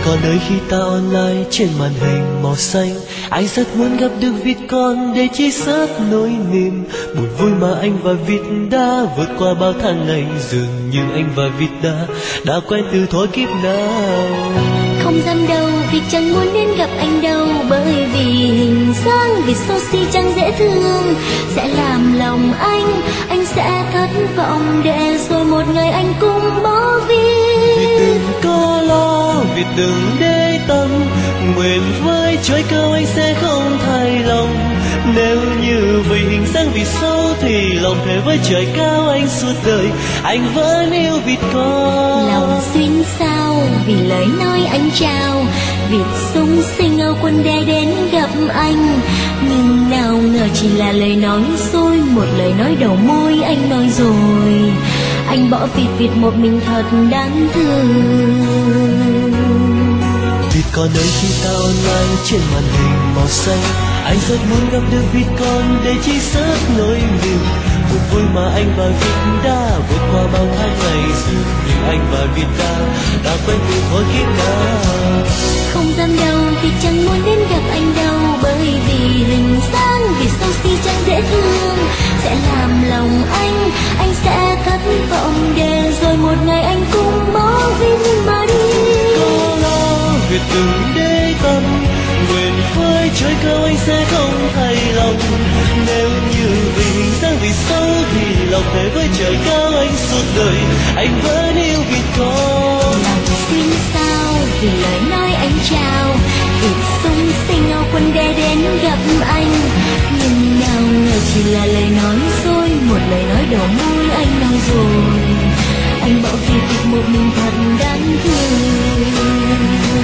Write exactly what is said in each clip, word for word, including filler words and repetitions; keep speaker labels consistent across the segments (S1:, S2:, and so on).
S1: con ơi, khi ta online trên màn hình màu xanh, anh rất muốn gặp được Việt con để chia sớt nỗi niềm buồn vui mà anh và Việt đã vượt qua bao tháng ngày. Dường như anh và Việt đã đã quen từ thuở kiếp nào.
S2: Không dám đâu, Việt chẳng muốn đến gặp anh đâu, bởi vì hình dáng Việt xấu xí chẳng dễ thương, sẽ làm lòng anh, anh sẽ thất vọng, để rồi một ngày anh cũng bỏ Việt.
S1: Việt đừng có lo, Việt đừng để tâm, nguyện với trời cao anh sẽ không thay lòng. Nếu như vì hình dáng Việt xấu thì lòng thề với trời cao anh suốt đời anh vẫn yêu Việt con.
S2: Lòng xuyên sao vì lời nói anh trao, Việt sung sinh ở quân đe đến gặp anh, nhưng nào ngờ chỉ là lời nói dối, một lời nói đầu môi anh nói rồi, anh bỏ Việt Việt một mình thật đáng thương.
S1: Việt con ơi, khi ta online trên màn hình màu xanh, anh rất muốn gặp được Việt con để chia sớt nỗi niềm buồn vui mà anh và Việt đã vượt qua bao tháng ngày. Dường như anh và Việt đã đã quen từ thuở kiếp nào.
S2: Không dám đâu, Việt chẳng muốn đến gặp anh đâu, bởi vì hình dáng Việt xấu xí chẳng dễ thương, sẽ làm lòng anh, anh sẽ thất vọng, để rồi một ngày anh cũng bỏ Việt mà đi.
S1: Có lo Việt đừng để tâm, nguyện với trời cao anh sẽ không thay lòng. Nếu như vì hình dáng Việt xấu thì lòng thề với trời cao anh suốt đời anh vẫn yêu Việt con.
S2: Lòng xuyên sao vì lời nói anh trao, Việt sung sinh ở quân đe đến gặp anh, nhưng nào ngờ chỉ là lời nói dối, một lời nói đầu môi anh nói rồi, anh bỏ Việt Việt một mình thật đáng thương.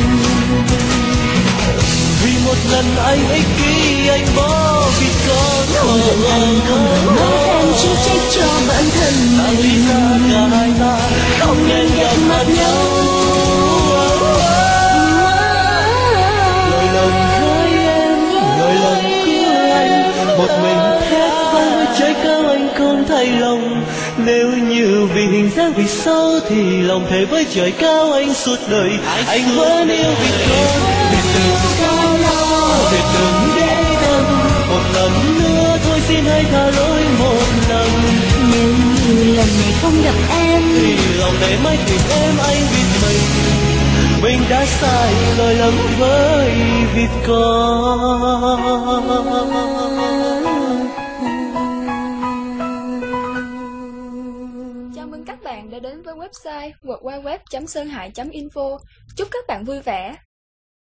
S1: Vì một lần anh ích kỷ anh bỏ Việt con.
S2: Không giận anh, không hận mất em, chỉ trách cho bản thân mình.
S1: Cả hai ta không nên gặp mặt nhau. Lời lòng với em, lời lòng của anh, một mình thét với trái cao anh không thay lòng. Nếu như vì hình dáng Việt xấu thì lòng thề với trời cao anh suốt đời anh vẫn yêu Việt con. Việt đừng có lo, Việt đừng để tâm, một lần nữa thôi xin hãy tha lỗi một lần.
S2: Nếu như lần này không gặp em
S1: thì lòng này mãi tìm em anh Việt mình, mình đã sai lỗi lầm với Việt con.
S3: Chào mừng các bạn đã đến với website w w w chấm sơn hải chấm info. Chúc các bạn vui vẻ.